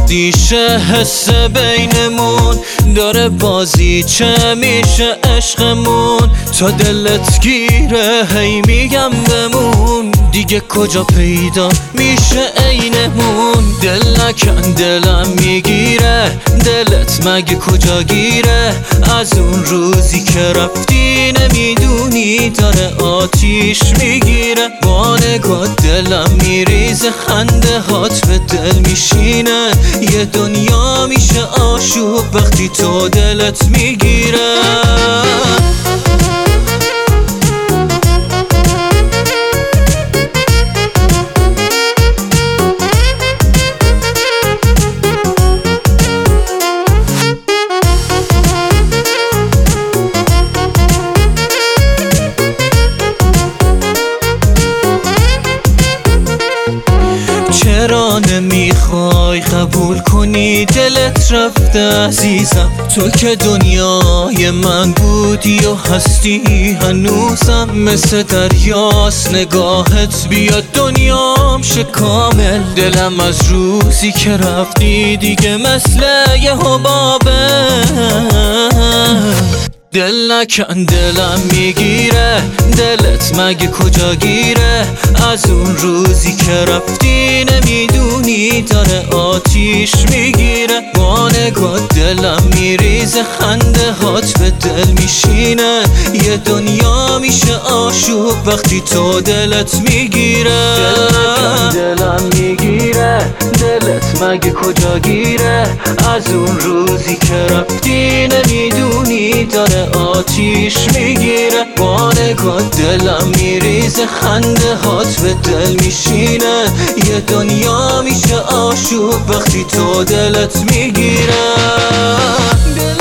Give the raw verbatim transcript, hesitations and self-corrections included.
وقتی شه حس بینمون داره بازی چه میشه عشقمون تا دلت گیره هی میگم بمون دیگه کجا پیدا میشه عینمون دل نکن دلم میگیره دلت مگه کجا گیره از اون روزی که رفتی نمیدونی داره آتیش میگیره با نگاه دلم میریزه خنده هات به دل میشینه یه دنیا میشه آشوب وقتی تو دلت میگیره چرا نمیخوای قبول کنی دلت رفته عزیزم تو که دنیای من بودی و هستی هنوزم مثل دریاست نگاهت بیاد دنیام شه کامل دلم از روزی که رفتی دیگه مثل یه حبابه دل نکن دلم میگیره دلت مگه کجا گیره از اون روزی که رفتی نمیدونی داره آتیش میگیره با نگاه دلم میریزه خنده هات به دل میشینه یه دنیا میشه آشوب وقتی تو دلت میگیره دل دلم میگیره دلت مگه کجا گیره از اون روزی که رفتی نمیدونی داره آتیش میگیره با نگاه دلم میریزه خنده هات به دل میشینه یه دنیا میشه آشوب وقتی تو دلت میگیره